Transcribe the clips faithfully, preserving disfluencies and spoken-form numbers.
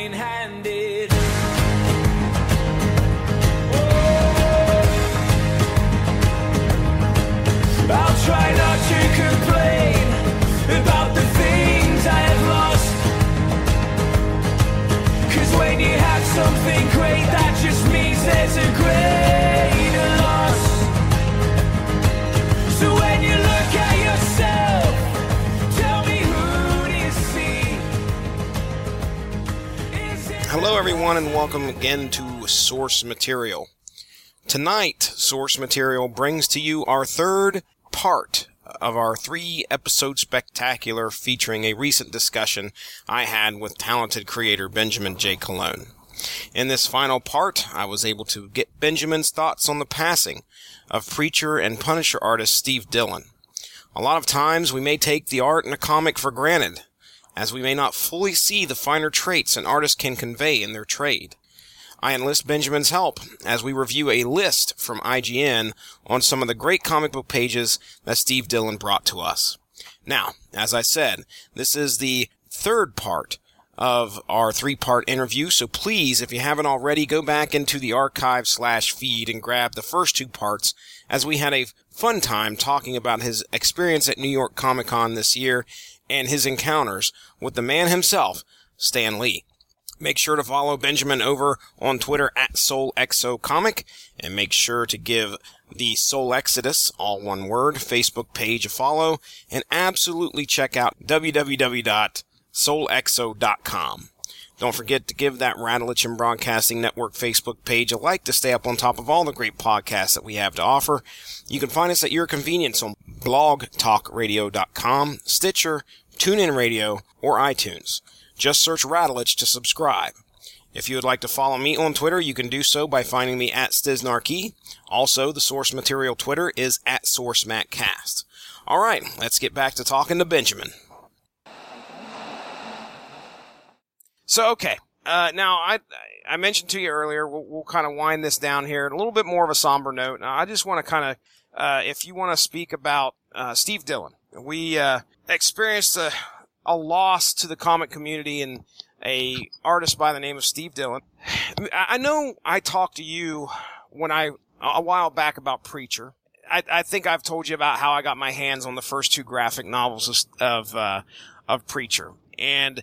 plain-handed. I'll try not to complain about the things I have lost. Cause when you have something great, that just means there's a greater loss. So when you look at yourself, tell me who do you see? Hello everyone and welcome again to Source Material. Tonight, Source Material brings to you our third part of our three-episode spectacular featuring a recent discussion I had with talented creator Benjamin J. Colon. In this final part, I was able to get Benjamin's thoughts on the passing of preacher and Punisher artist Steve Dillon. A lot of times we may take the art in a comic for granted, as we may not fully see the finer traits an artist can convey in their trade. I enlist Benjamin's help as we review a list from I G N on some of the great comic book pages that Steve Dillon brought to us. Now, as I said, this is the third part of our three-part interview, so please, if you haven't already, go back into the archive slash feed and grab the first two parts, as we had a fun time talking about his experience at New York Comic Con this year and his encounters with the man himself, Stan Lee. Make sure to follow Benjamin over on Twitter at SoulExoComic, and make sure to give the Soul Exodus, all one word, Facebook page a follow, and absolutely check out w w w dot soul exo dot com. Don't forget to give that Radulich and Broadcasting Network Facebook page a like to stay up on top of all the great podcasts that we have to offer. You can find us at your convenience on blog talk radio dot com, Stitcher, TuneIn Radio, or iTunes. Just search Radulich to subscribe. If you would like to follow me on Twitter, you can do so by finding me at Stiznarkey. Also, the Source Material Twitter is at SourceMattCast. All right, let's get back to talking to Benjamin. So, okay, uh, now I I mentioned to you earlier, we'll, we'll kind of wind this down here, a little bit more of a somber note. Now, I just want to kind of, uh, if you want to speak about uh, Steve Dillon, we uh, experienced a... a loss to the comic community and a artist by the name of Steve Dillon. I know I talked to you when I, a while back about Preacher. I, I think I've told you about how I got my hands on the first two graphic novels of, of, uh, of Preacher. And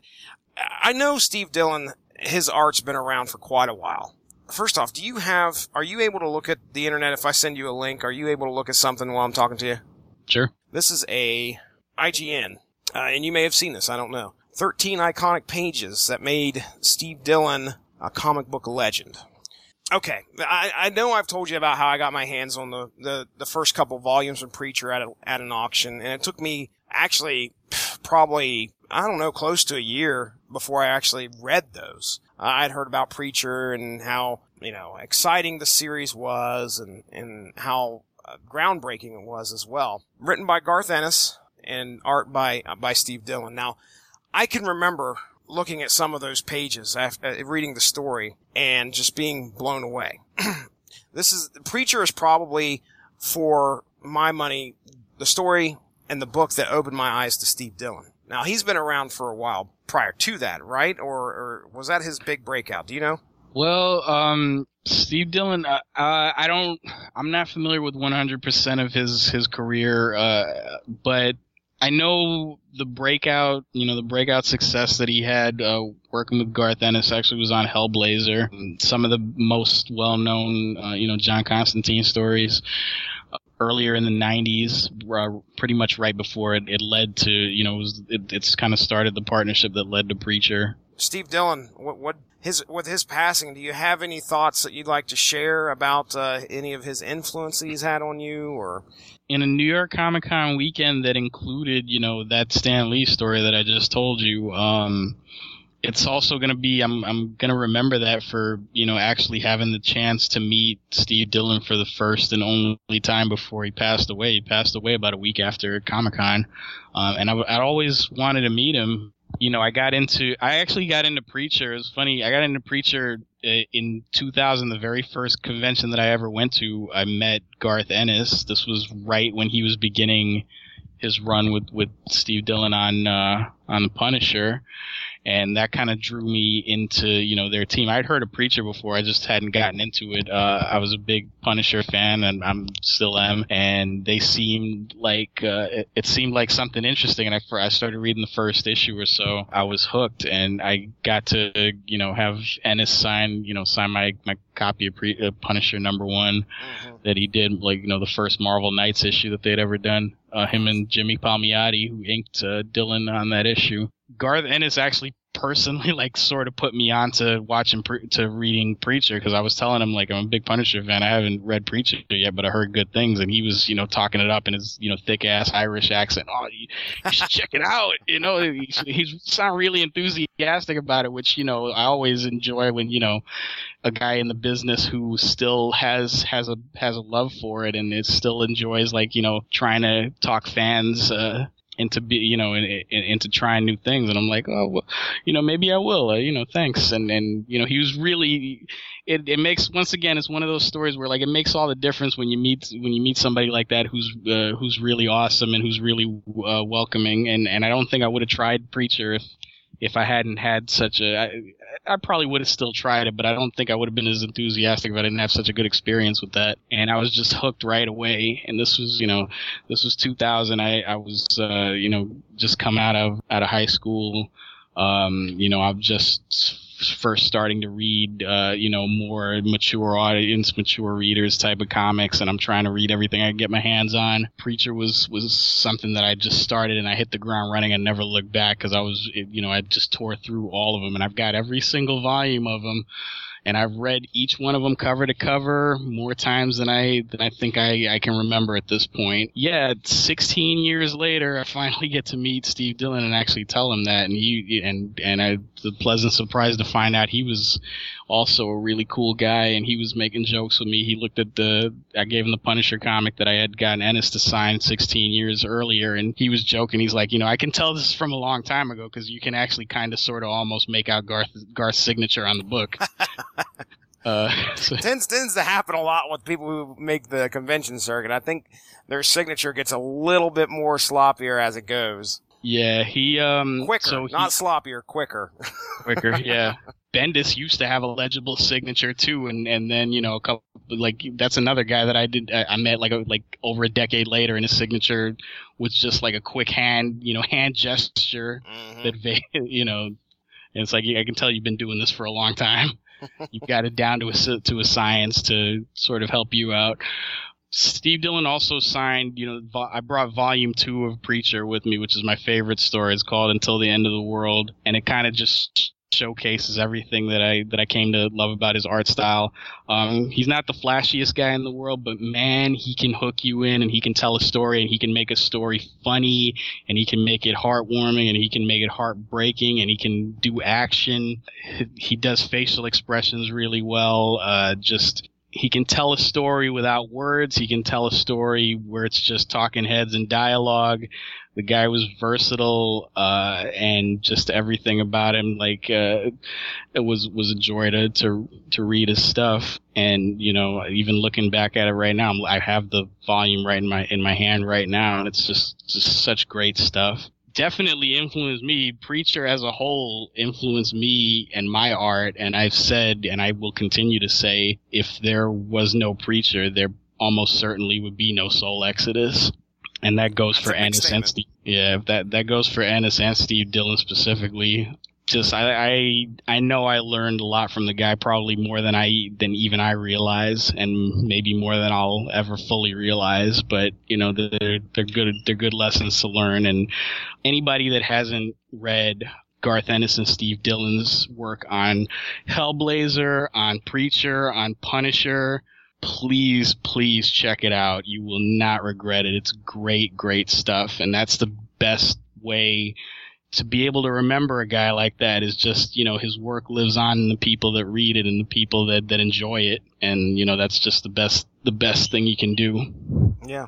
I know Steve Dillon, his art's been around for quite a while. First off, do you have, are you able to look at the internet? If I send you a link, are you able to look at something while I'm talking to you? Sure. This is a I G N. Uh, and you may have seen this, I don't know. thirteen iconic pages that made Steve Dillon a comic book legend. Okay, I, I know I've told you about how I got my hands on the, the, the first couple volumes of Preacher at a, at an auction, and it took me actually probably, I don't know, close to a year before I actually read those. Uh, I'd heard about Preacher and how, you know, exciting the series was and, and how uh, groundbreaking it was as well. Written by Garth Ennis and art by uh, by Steve Dillon. Now, I can remember looking at some of those pages after uh, reading the story and just being blown away. This is Preacher is probably, for my money, the story and the book that opened my eyes to Steve Dillon. Now, he's been around for a while prior to that, right? Or, or was that his big breakout? Do you know? Well, um, Steve Dillon, uh, uh, I don't, I'm not familiar with one hundred percent of his, his career, uh, but I know the breakout, you know, the breakout success that he had uh, working with Garth Ennis actually was on Hellblazer. Some of the most well-known, uh, you know, John Constantine stories uh, earlier in the nineties, uh, pretty much right before it, it led to, you know, it was, it, it's kind of started the partnership that led to Preacher. Steve Dillon, what, what his with his passing, do you have any thoughts that you'd like to share about uh, any of his influence he's had on you, or? In a New York Comic Con weekend that included, you know, that Stan Lee story that I just told you, um, it's also going to be, I'm, I'm going to remember that for, you know, actually having the chance to meet Steve Dillon for the first and only time before he passed away. He passed away about a week after Comic Con. Um, and I, I'd always wanted to meet him. You know, I got into, I actually got into Preacher. It was funny. I got into Preacher in two thousand, the very first convention that I ever went to. I met Garth Ennis. This was right when he was beginning his run with, with Steve Dillon on, uh, on The Punisher. and that kind of drew me into, you know, their team. I'd heard of Preacher before, I just hadn't gotten into it. Uh, I was a big Punisher fan, and I'm still am, and they seemed like uh, it, it seemed like something interesting. And I, I started reading the first issue or so. I was hooked, and I got to, you know, have Ennis sign, you know, sign my my copy of Pre- uh, Punisher number one mm-hmm. that he did, like, you know, the first Marvel Knights issue that they'd ever done. Uh, him and Jimmy Palmiotti, who inked uh, Dylan on that issue. Garth Ennis actually personally, like, sort of put me on to watching, pre- to reading Preacher, because I was telling him, like, I'm a big Punisher fan. I haven't read Preacher yet, but I heard good things, and he was, you know, talking it up in his, you know, thick-ass Irish accent. Oh, you, you should check it out. You know, he, he's sound really enthusiastic about it, which, you know, I always enjoy when, you know, a guy in the business who still has has a has a love for it, and it still enjoys, like, you know, trying to talk fans uh into be you know in, in, into trying new things. And I'm like, oh, well, you know, maybe I will, uh, you know, thanks. And and you know, he was really, it it makes, once again, it's one of those stories where, like, it makes all the difference when you meet when you meet somebody like that who's uh, who's really awesome and who's really uh, welcoming. And and I don't think I would have tried Preacher if if I hadn't had such a, I, I probably would have still tried it, but I don't think I would have been as enthusiastic if I didn't have such a good experience with that. And I was just hooked right away. And this was, you know, this was two thousand. I, I was, uh, you know, just come out of, out of high school. Um, you know, I'm just first starting to read, uh, you know, more mature audience, mature readers type of comics, and I'm trying to read everything I can get my hands on. Preacher was, was something that I just started, and I hit the ground running and never looked back, because I was, you know, I just tore through all of them, and I've got every single volume of them. And I've read each one of them cover to cover more times than I than I think I, I can remember at this point. Yeah, sixteen years later, I finally get to meet Steve Dillon and actually tell him that. And he and and I the pleasant surprise to find out he was also a really cool guy, and he was making jokes with me. He looked at the I gave him the Punisher comic that I had gotten Ennis to sign sixteen years earlier, and he was joking. He's like, you know, I can tell this is from a long time ago, because you can actually kind of sort of almost make out Garth Garth's signature on the book. Uh, so. tends tends to happen a lot with people who make the convention circuit. I think their signature gets a little bit more sloppier as it goes. Yeah, he um quicker, so he, not sloppier, quicker. quicker, yeah. Bendis used to have a legible signature too, and and then, you know, a couple, like, that's another guy that I did I, I met like a, like over a decade later, and his signature was just like a quick hand, you know, hand gesture mm-hmm. that, you know, and it's like, I can tell you've been doing this for a long time. You've got it down to a to a science to sort of help you out. Steve Dillon also signed, you know, vo- I brought volume two of Preacher with me, which is my favorite story. It's called Until the End of the World, and it kind of just showcases everything that I that I came to love about his art style. Um, he's not the flashiest guy in the world, but man, he can hook you in, and he can tell a story, and he can make a story funny, and he can make it heartwarming, and he can make it heartbreaking, and he can do action. He does facial expressions really well. Uh, just he can tell a story without words. He can tell a story where it's just talking heads and dialogue. The guy was versatile, uh, and just everything about him, like, uh, it was, was a joy to, to, to read his stuff. And, you know, even looking back at it right now, I have the volume right in my, in my hand right now, and it's just, just such great stuff. Definitely influenced me. Preacher as a whole influenced me and my art, and I've said, and I will continue to say, if there was no Preacher, there almost certainly would be no Soul Exodus. And that goes That's for Ennis and Steve. Yeah, that that goes for Ennis and Steve Dillon specifically. Just I, I I know I learned a lot from the guy, probably more than I than even I realize, and maybe more than I'll ever fully realize. But you know, they're they're good they're good lessons to learn. And anybody that hasn't read Garth Ennis and Steve Dillon's work on Hellblazer, on Preacher, on Punisher, please, please check it out. You will not regret it. It's great, great stuff. And that's the best way to be able to remember a guy like that, is just, you know, his work lives on in the people that read it and the people that, that enjoy it. And, you know, that's just the best, the best thing you can do. Yeah.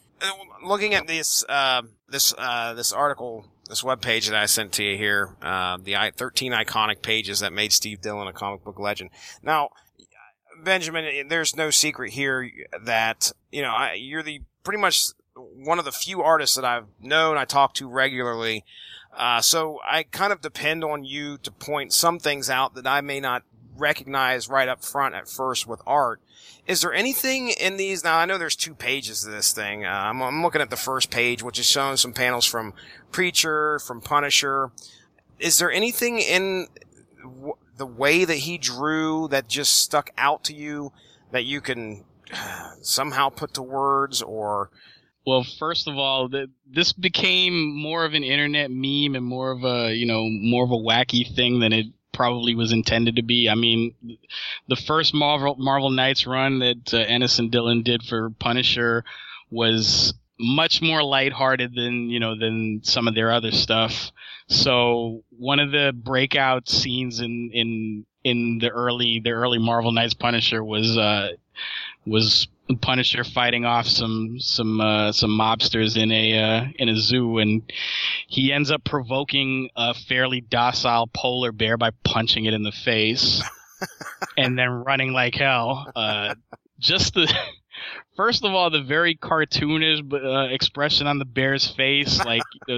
Looking at this, uh, this, uh, this article, this webpage that I sent to you here, uh, the thirteen iconic pages that made Steve Dillon a comic book legend. Now, Benjamin, there's no secret here that, you know, I, you're the pretty much one of the few artists that I've known, I talk to regularly, Uh, so I kind of depend on you to point some things out that I may not recognize right up front at first with art. Is there anything in these? Now, I know there's two pages of this thing. Uh, I'm, I'm looking at the first page, which is showing some panels from Preacher, from Punisher. Is there anything in w- the way that he drew that just stuck out to you that you can uh, somehow put to words or... Well, first of all, the, this became more of an internet meme and more of a, you know, more of a wacky thing than it probably was intended to be. I mean, the first Marvel Marvel Knights run that uh, Ennis and Dillon did for Punisher was much more lighthearted than, you know, than some of their other stuff. So one of the breakout scenes in in in the early the early Marvel Knights Punisher was uh was Punisher fighting off some some uh, some mobsters in a uh, in a zoo, and he ends up provoking a fairly docile polar bear by punching it in the face, and then running like hell. Uh, just the first of all, the very cartoonish uh, expression on the bear's face, like uh,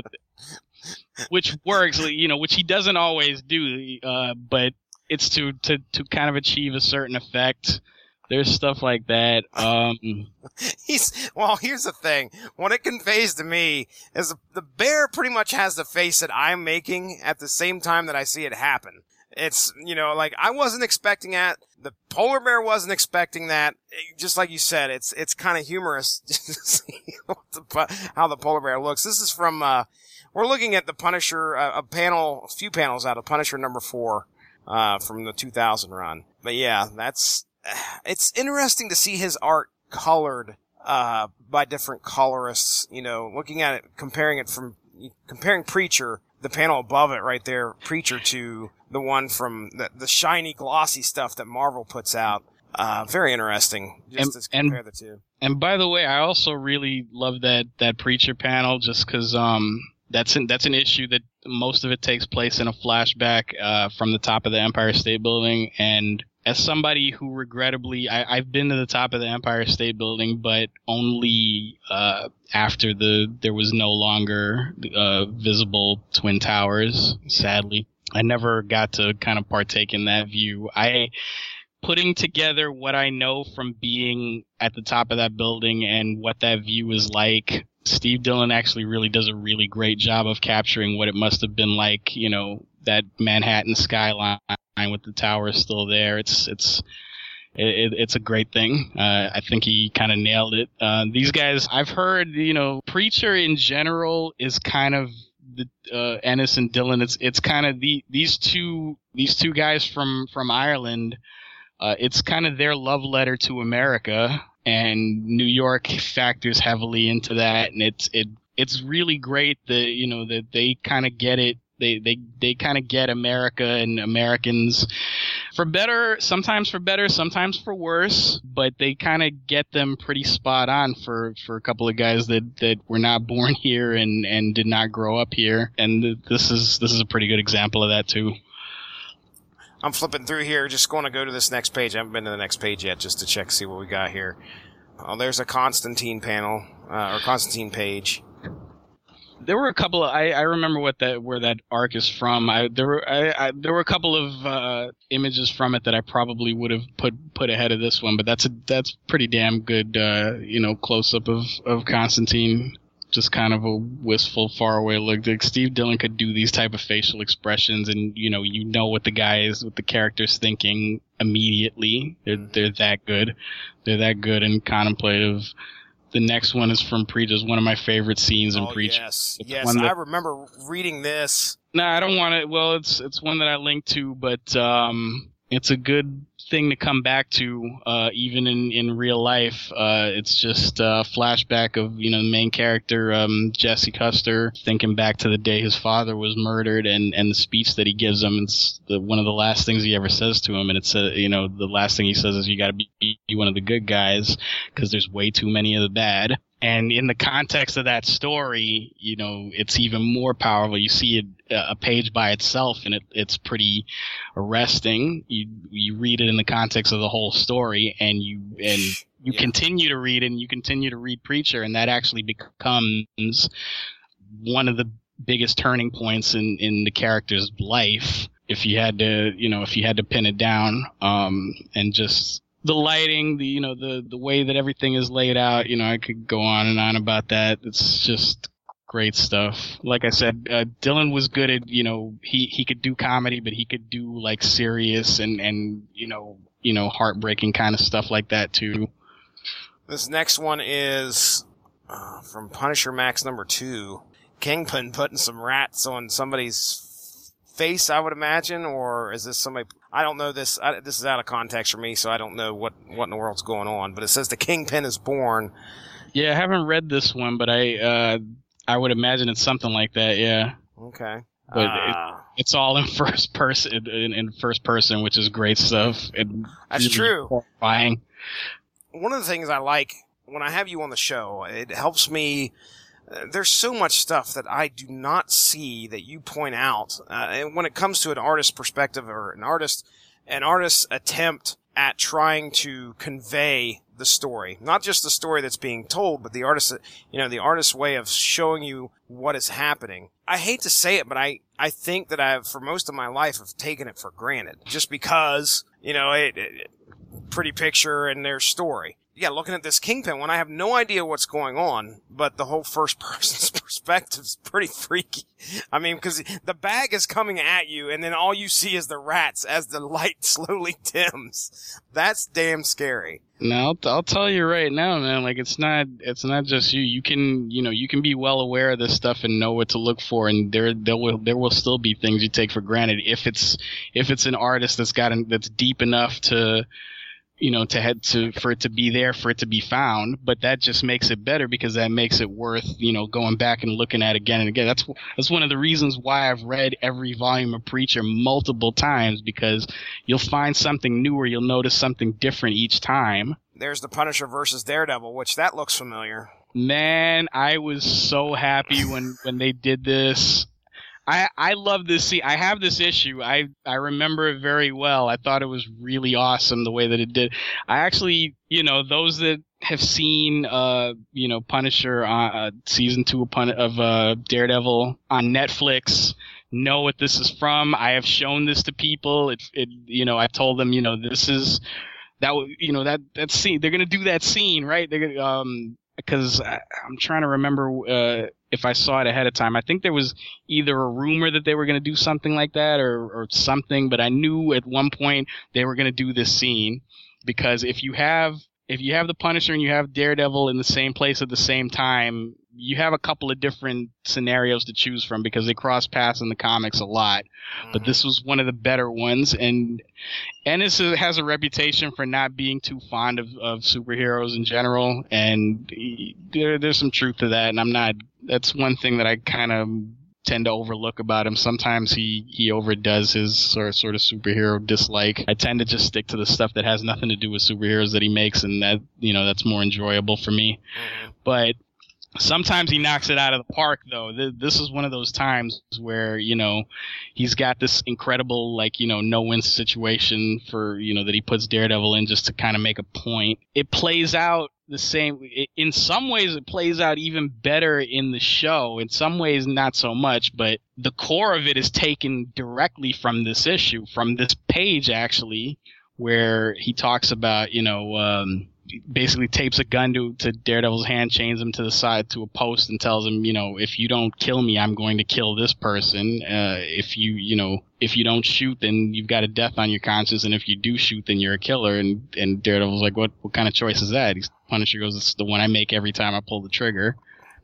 which works, you know, which he doesn't always do, uh, but it's to to to kind of achieve a certain effect. There's stuff like that. Um, He's well. Here's the thing. What it conveys to me is the, the bear pretty much has the face that I'm making at the same time that I see it happen. It's, you know, like I wasn't expecting that. The polar bear wasn't expecting that. Just like you said, it's it's kind of humorous to see how the polar bear looks. This is from. Uh, we're looking at the Punisher, uh, a panel, a few panels out of Punisher number four uh, from the two thousand run. But yeah, that's. It's interesting to see his art colored uh by different colorists, you know, looking at it, comparing it from comparing Preacher, the panel above it right there, Preacher, to the one from the, the shiny glossy stuff that Marvel puts out. Uh very interesting just and, to compare and, the two. And by the way, I also really love that that Preacher panel just cuz um that's an, that's an issue that most of it takes place in a flashback uh from the top of the Empire State Building. And as somebody who regrettably, I, I've been to the top of the Empire State Building, but only uh, after the there was no longer uh, visible Twin Towers, sadly. I never got to kind of partake in that view. I putting together what I know from being at the top of that building and what that view is like, Steve Dillon actually really does a really great job of capturing what it must have been like, you know, that Manhattan skyline with the towers still there. It's it's it, it's a great thing. Uh, I think he kind of nailed it. Uh, these guys, I've heard, you know, Preacher in general is kind of the uh, Ennis and Dillon. It's it's kind of the these two these two guys from from Ireland. Uh, it's kind of their love letter to America, and New York factors heavily into that. And it's it it's really great that, you know, that they kind of get it. They they they kind of get America and Americans, for better, sometimes for better, sometimes for worse, but they kind of get them pretty spot on for, for a couple of guys that, that were not born here and, and did not grow up here. And this is this is a pretty good example of that too. I'm flipping through here, just going to go to this next page. I haven't been to the next page yet, just to check, see what we got here. Oh, there's a Constantine panel, uh, or Constantine page. There were a couple of, I, I remember what that, where that arc is from. I, there were, I, I, there were a couple of, uh, images from it that I probably would have put, put ahead of this one, but that's a, that's pretty damn good, uh, you know, close up of, of Constantine. Just kind of a wistful, far away look. Like Steve Dillon could do these type of facial expressions, and, you know, you know what the guy is, what the character's thinking immediately. They're, they're that good. They're that good and contemplative. The next one is from Preacher. It's one of my favorite scenes in oh, Preacher. Yes, it's yes. That, I remember reading this. No, nah, I don't want to. Well, it's it's one that I linked to, but um, it's a good thing to come back to, uh, even in, in real life. Uh, it's just a flashback of, you know, the main character, um, Jesse Custer, thinking back to the day his father was murdered, and, and the speech that he gives him. It's the, one of the last things he ever says to him, and it's, a, you know, the last thing he says is, you got to be one of the good guys, because there's way too many of the bad. And in the context of that story, you know, it's even more powerful. You see it, a page by itself, and it, it's pretty arresting. You you read it in the context of the whole story, and you and you yeah. continue to read it, and you continue to read Preacher, and that actually becomes one of the biggest turning points in, in the character's life. If you had to, you know, if you had to pin it down, um, and just the lighting, the, you know, the, the way that everything is laid out, you know, I could go on and on about that. It's just great stuff. Like I said, uh, Dylan was good at, you know, he, he could do comedy, but he could do like serious and, and, you know, you know, heartbreaking kind of stuff like that too. This next one is uh, from Punisher Max number two. Kingpin putting some rats on somebody's face, I would imagine, or is this somebody? I don't know this. I, this is out of context for me, so I don't know what, what in the world's going on. But it says the Kingpin is born. Yeah, I haven't read this one, but I uh, I would imagine it's something like that. Yeah. Okay. But uh, it, it's all in first person, in, in first person, which is great stuff. It, that's really true. Horrifying. One of the things I like when I have you on the show, it helps me. Uh, there's so much stuff that I do not see that you point out. Uh, and when it comes to an artist's perspective or an artist, an artist's attempt at trying to convey the story, not just the story that's being told, but the artist, you know, the artist's way of showing you what is happening. I hate to say it, but I, I think that I've, for most of my life, have taken it for granted just because, you know, it, it pretty picture and their story. Yeah, looking at this Kingpin one, I have no idea what's going on, but the whole first person's perspective is pretty freaky. I mean, because the bag is coming at you, and then all you see is the rats as the light slowly dims. That's damn scary. No, I'll, I'll tell you right now, man. Like, it's not, it's not just you. You can, you know, you can be well aware of this stuff and know what to look for, and there, there will, there will still be things you take for granted if it's, if it's an artist that's got, an, that's deep enough to. You know, to head to, for it to be there, for it to be found, but that just makes it better because that makes it worth, you know, going back and looking at again and again. That's, that's one of the reasons why I've read every volume of Preacher multiple times, because you'll find something new or you'll notice something different each time. There's the Punisher versus Daredevil, which that looks familiar. Man, I was so happy when, when they did this. I, I love this scene. I have this issue. I, I remember it very well. I thought it was really awesome the way that it did. I actually, you know, those that have seen, uh, you know, Punisher, uh, season two of, Pun- of uh, Daredevil on Netflix know what this is from. I have shown this to people. It, it, you know, I've told them, you know, this is, that, you know, that, that scene, they're going to do that scene, right? They're going to, um, because I'm trying to remember uh, if I saw it ahead of time. I think there was either a rumor that they were going to do something like that or, or something, but I knew at one point they were going to do this scene, because if you have if you have the Punisher and you have Daredevil in the same place at the same time, you have a couple of different scenarios to choose from because they cross paths in the comics a lot. Mm-hmm. But this was one of the better ones, and Ennis has a reputation for not being too fond of, of superheroes in general, and there, there's some truth to that, and I'm not, that's one thing that I kind of tend to overlook about him. Sometimes he, he overdoes his sort of, sort of superhero dislike. I tend to just stick to the stuff that has nothing to do with superheroes that he makes, and that, you know, that's more enjoyable for me. Mm-hmm. But sometimes he knocks it out of the park, though. This is one of those times where, you know, he's got this incredible, like, you know, no-win situation for, you know, that he puts Daredevil in just to kind of make a point. It plays out the same. In some ways, it plays out even better in the show. In some ways, not so much, but the core of it is taken directly from this issue, from this page, actually, where he talks about, you know, um, basically tapes a gun to, to Daredevil's hand, chains him to the side to a post, and tells him, you know, if you don't kill me, I'm going to kill this person. Uh, if you, you know, if you don't shoot, then you've got a death on your conscience, and if you do shoot, then you're a killer. And, and Daredevil's like, what, what kind of choice is that? He's, Punisher goes, it's the one I make every time I pull the trigger.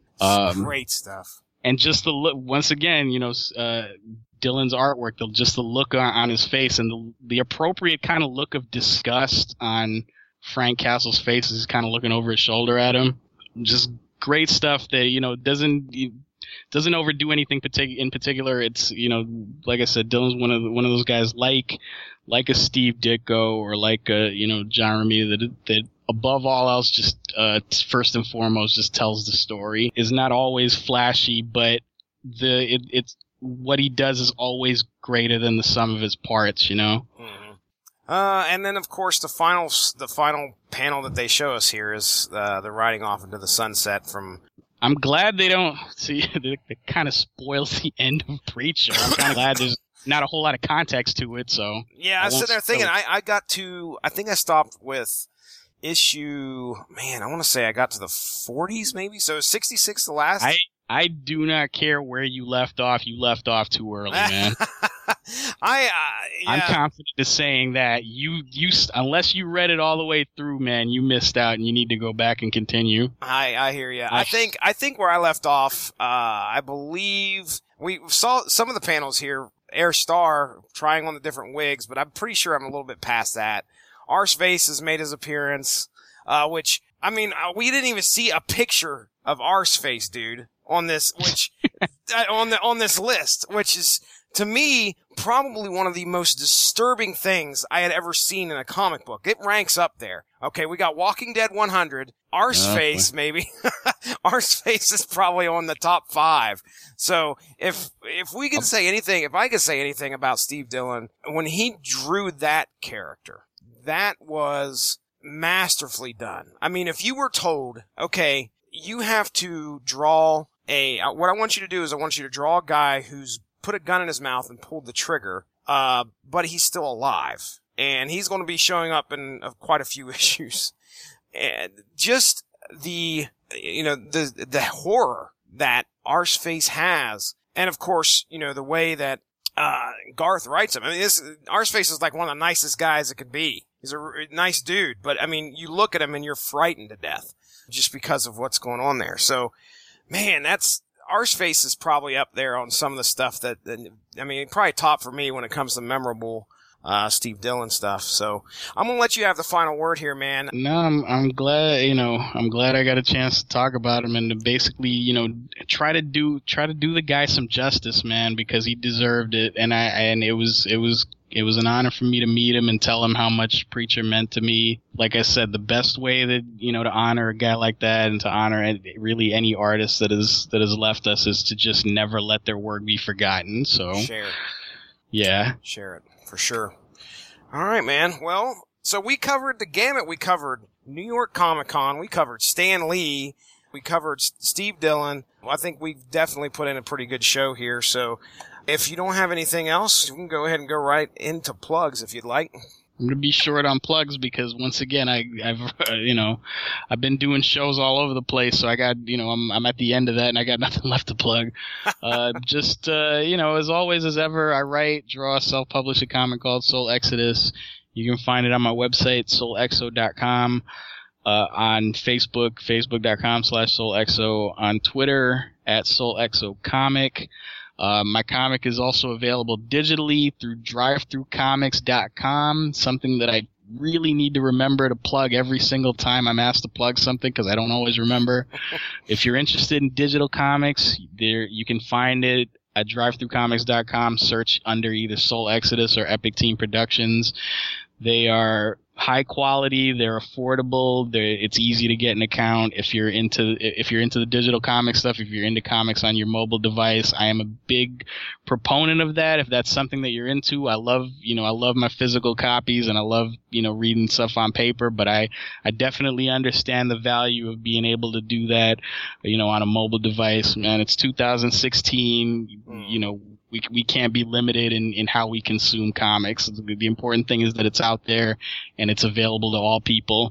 Um, Great stuff. And just the look, once again, you know, uh, Dylan's artwork, the, just the look on, on his face, and the, the appropriate kind of look of disgust on Frank Castle's face as he's kind of looking over his shoulder at him. Just great stuff that, you know, doesn't doesn't overdo anything partic- in particular. It's, you know, like I said, Dylan's one of the, one of those guys like like a Steve Ditko or like a, you know, John Romita that that above all else just uh, first and foremost just tells the story. Is not always flashy, but the it, it's what he does is always greater than the sum of his parts, you know. Mm. Uh, and then, of course, the final the final panel that they show us here is uh, the riding off into the sunset from I'm glad they don't see. It, it kind of spoils the end of Preacher. I'm kind of glad there's not a whole lot of context to it. So yeah, I, I was sitting there thinking. I, I got to. I think I stopped with issue. Man, I want to say I got to the forties, maybe. So sixty-six, the last. I I do not care where you left off. You left off too early, man. I, uh, yeah. I'm confident in saying that you, you, unless you read it all the way through, man, you missed out, and you need to go back and continue. I, I hear you. I, I think, I think where I left off, uh, I believe we saw some of the panels here. Air Star trying on the different wigs, but I'm pretty sure I'm a little bit past that. Arseface has made his appearance, uh, which I mean, uh, we didn't even see a picture of Arseface, dude, on this, which on the on this list, which is, to me, probably one of the most disturbing things I had ever seen in a comic book. It ranks up there. Okay, we got Walking Dead one hundred, Arseface, oh, maybe. Arseface is probably on the top five. So if if we can say anything, if I could say anything about Steve Dillon, when he drew that character, that was masterfully done. I mean, if you were told, okay, you have to draw a, what I want you to do is I want you to draw a guy who's put a gun in his mouth and pulled the trigger, uh, but he's still alive. And he's going to be showing up in uh, quite a few issues. And just the, you know, the, the horror that Arseface has. And of course, you know, the way that, uh, Garth writes him. I mean, this, Arseface is like one of the nicest guys it could be. He's a r- nice dude, but I mean, you look at him and you're frightened to death just because of what's going on there. So, man, that's, Arseface is probably up there on some of the stuff that, that I mean, probably top for me when it comes to memorable uh Steve Dillon stuff. So I'm gonna let you have the final word here, man. No, I'm I'm glad, you know, I'm glad I got a chance to talk about him and to basically, you know, try to do try to do the guy some justice, man, because he deserved it. And I and it was it was it was an honor for me to meet him and tell him how much Preacher meant to me. Like I said, the best way that, you know, to honor a guy like that and to honor really any artist that is that has left us is to just never let their work be forgotten. So share it. Yeah. Share it. For sure. All right, man. Well, so we covered the gamut. We covered New York Comic Con. We covered Stan Lee. We covered Steve Dillon. Well, I think we've definitely put in a pretty good show here. So if you don't have anything else, you can go ahead and go right into plugs if you'd like. I'm going to be short on plugs because once again, I, I've, uh, you know, I've been doing shows all over the place. So I got, you know, I'm, I'm at the end of that and I got nothing left to plug. Uh, just, uh, you know, as always, as ever, I write, draw, self-publish a comic called Soul Exodus. You can find it on my website, soul exo dot com, uh, on Facebook, facebook.com slash soulexo, on Twitter at soulexocomic. Uh, my comic is also available digitally through drive through comics dot com, something that I really need to remember to plug every single time I'm asked to plug something because I don't always remember. If you're interested in digital comics, there you can find it at drive through comics dot com. Search under either Soul Exodus or Epic Team Productions. They are high quality, they're affordable, they're, it's easy to get an account. If you're into if you're into the digital comic stuff, if you're into comics on your mobile device, I am a big proponent of that. If that's something that you're into, I love, you know, I love my physical copies and I love, you know, reading stuff on paper, but I I definitely understand the value of being able to do that, you know, on a mobile device. Man, it's two thousand sixteen, mm. you know, We we can't be limited in, in how we consume comics. The important thing is that it's out there and it's available to all people.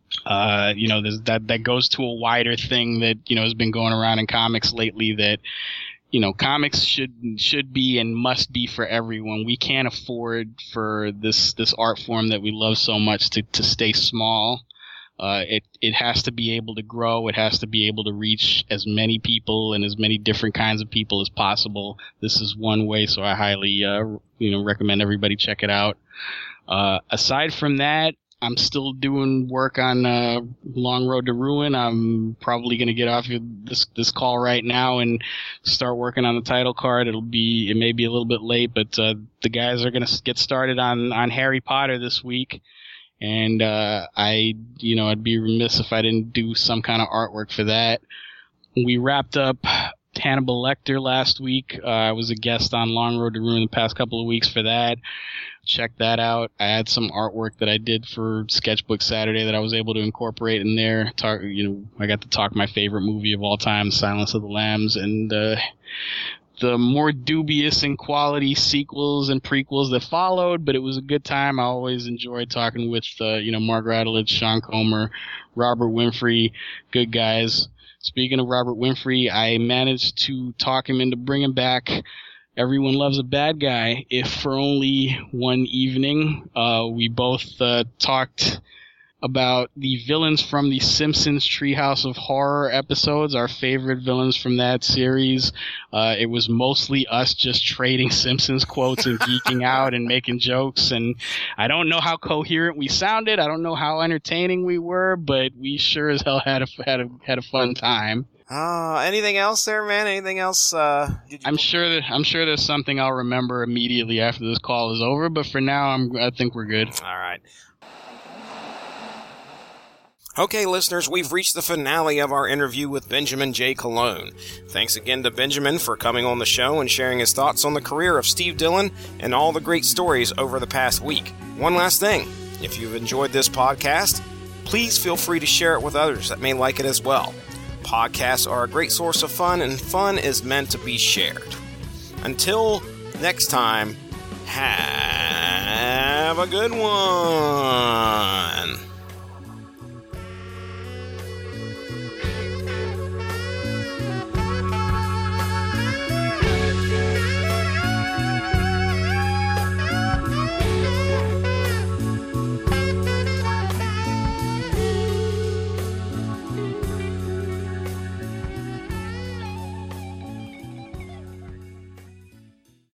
Uh, you know, there's, that that goes to a wider thing that, you know, has been going around in comics lately that, you know, comics should should be and must be for everyone. We can't afford for this this art form that we love so much to to stay small. Uh, it, it has to be able to grow. It has to be able to reach as many people and as many different kinds of people as possible. This is one way, so I highly, uh, you know, recommend everybody check it out. Uh, aside from that, I'm still doing work on, uh, Long Road to Ruin. I'm probably going to get off this, this call right now and start working on the title card. It'll be, it may be a little bit late, but, uh, the guys are going to get started on, on Harry Potter this week. And, uh, I, you know, I'd be remiss if I didn't do some kind of artwork for that. We wrapped up Hannibal Lecter last week. Uh, I was a guest on Long Road to Ruin the past couple of weeks for that. check that out. I had some artwork that I did for Sketchbook Saturday that I was able to incorporate in there. Talk, you know, I got to talk my favorite movie of all time, Silence of the Lambs, and uh, the more dubious in quality sequels and prequels that followed, but it was a good time. I always enjoyed talking with, uh, you know, Mark Radulich, Sean Comer, Robert Winfrey, good guys. Speaking of Robert Winfrey, I managed to talk him into bringing back Everyone Loves a Bad Guy, if for only one evening. Uh, we both uh, talked about the villains from the Simpsons Treehouse of Horror episodes, our favorite villains from that series. Uh, it was mostly us just trading Simpsons quotes and geeking out and making jokes. And I don't know how coherent we sounded. I don't know how entertaining we were, but we sure as hell had a, had a, had a fun time. Uh, anything else there, man? Anything else? Uh, did you... I'm sure that I'm sure there's something I'll remember immediately after this call is over, but for now, I'm, I think we're good. All right. Okay, listeners, we've reached the finale of our interview with Benjamin J. Colon. Thanks again to Benjamin for coming on the show and sharing his thoughts on the career of Steve Dillon and all the great stories over the past week. One last thing, if you've enjoyed this podcast, please feel free to share it with others that may like it as well. Podcasts are a great source of fun, and fun is meant to be shared. Until next time, have a good one.